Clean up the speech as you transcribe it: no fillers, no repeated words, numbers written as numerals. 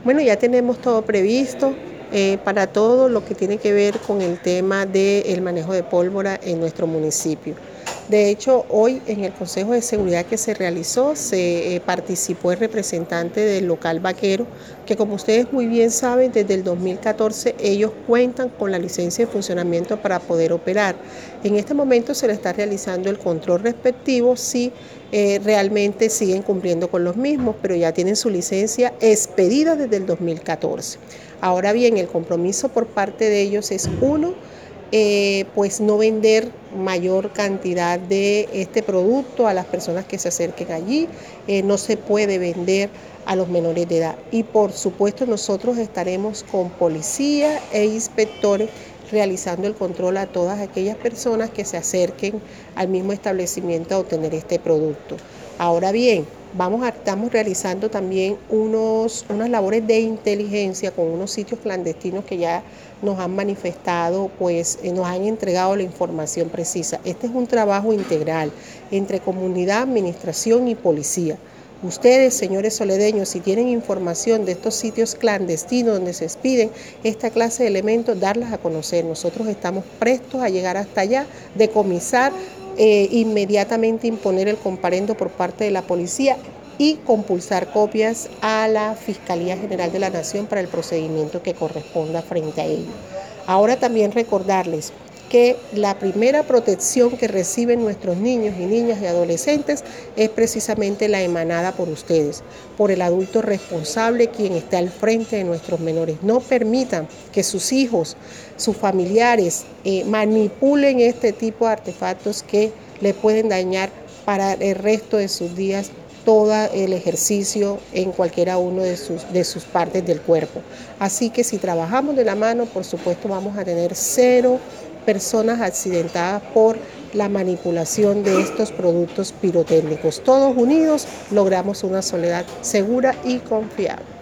Bueno, ya tenemos todo previsto para todo lo que tiene que ver con el tema del manejo de pólvora en nuestro municipio. De hecho, hoy en el Consejo de Seguridad que se realizó, se participó el representante del local vaquero, que como ustedes muy bien saben, desde el 2014 ellos cuentan con la licencia de funcionamiento para poder operar. En este momento se le está realizando el control respectivo si realmente siguen cumpliendo con los mismos, pero ya tienen su licencia expedida desde el 2014. Ahora bien, el compromiso por parte de ellos es uno, pues no vender mayor cantidad de este producto a las personas que se acerquen allí, no se puede vender a los menores de edad. Y por supuesto nosotros estaremos con policía e inspectores realizando el control a todas aquellas personas que se acerquen al mismo establecimiento a obtener este producto. Ahora bien, estamos realizando también unas labores de inteligencia con unos sitios clandestinos que ya nos han manifestado, pues nos han entregado la información precisa. Este es un trabajo integral entre comunidad, administración y policía. Ustedes, señores soledeños, si tienen información de estos sitios clandestinos donde se expiden esta clase de elementos, darlas a conocer. Nosotros estamos prestos a llegar hasta allá, decomisar, inmediatamente imponer el comparendo por parte de la policía y compulsar copias a la Fiscalía General de la Nación para el procedimiento que corresponda frente a ello. Ahora también recordarles que la primera protección que reciben nuestros niños y niñas y adolescentes es precisamente la emanada por ustedes, por el adulto responsable quien está al frente de nuestros menores. No permitan que sus hijos, sus familiares manipulen este tipo de artefactos que le pueden dañar para el resto de sus días todo el ejercicio en cualquiera uno de sus partes del cuerpo. Así que si trabajamos de la mano, por supuesto vamos a tener 0 personas accidentadas por la manipulación de estos productos pirotécnicos. Todos unidos logramos una Soledad segura y confiable.